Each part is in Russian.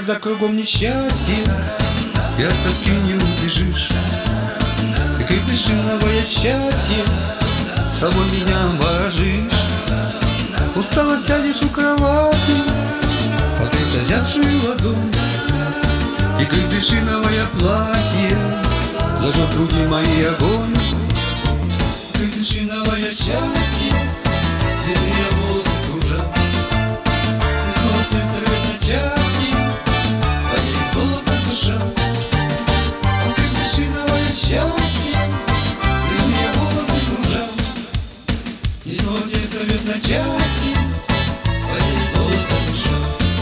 когда кругом несчастье, и от тоски не убежишь. Ты крепишь новое счастье, с собой меня ворожишь. Устала сядешь у кровати, покрыть озябшую ладонь, и крепишь новое платье, зажжет в груди мои огонь. Крепишь новое счастье, длинные волосы кружат, и снова сердце рвет на части, твоей золото душа. Крепишь новое счастье, длинные волосы кружат, и снова сердце рвет на части, твоей золото душа.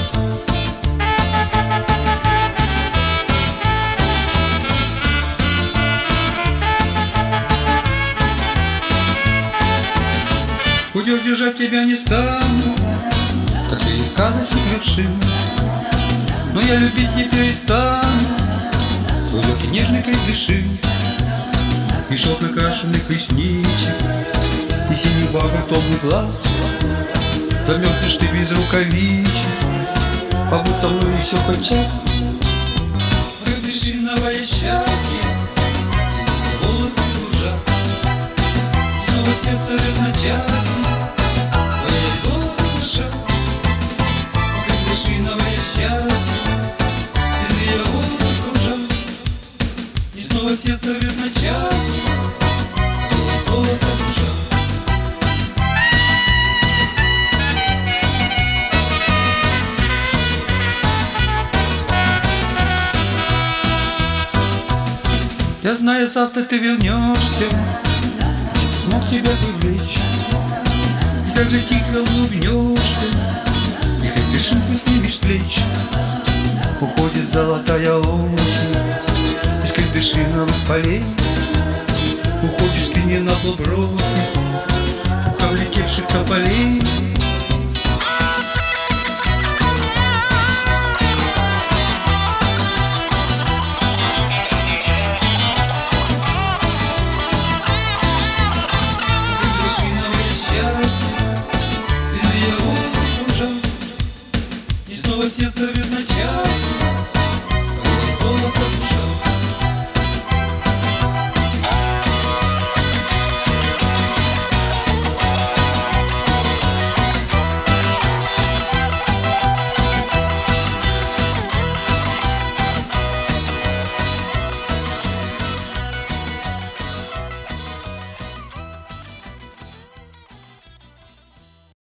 Путь удержать тебя не стану, как ты из сказочных вершин, но я любить не перестану твой легкий нежный крик дыши, и шелк накрашенных ресничек, и синий бархат томный глаз. Замерзнешь ты без рукавичек, побудь со мной еще хоть час. Крепишь новое счастье, волосы кружат, снова сердце рвет на части, твоей золото душа. Крепишь новое счастье, длинные волосы кружат, и снова сердце рвет на части, твоей золото душа. Я знаю, завтра ты вернешься, смог тебя привлечь, и так же тихо улыбнешься, и хоть лишинцы снимешь с плеч. Уходит золотая осень из крепдышиновых полей, уходишь ты не на полброса, уха влетевших тополей.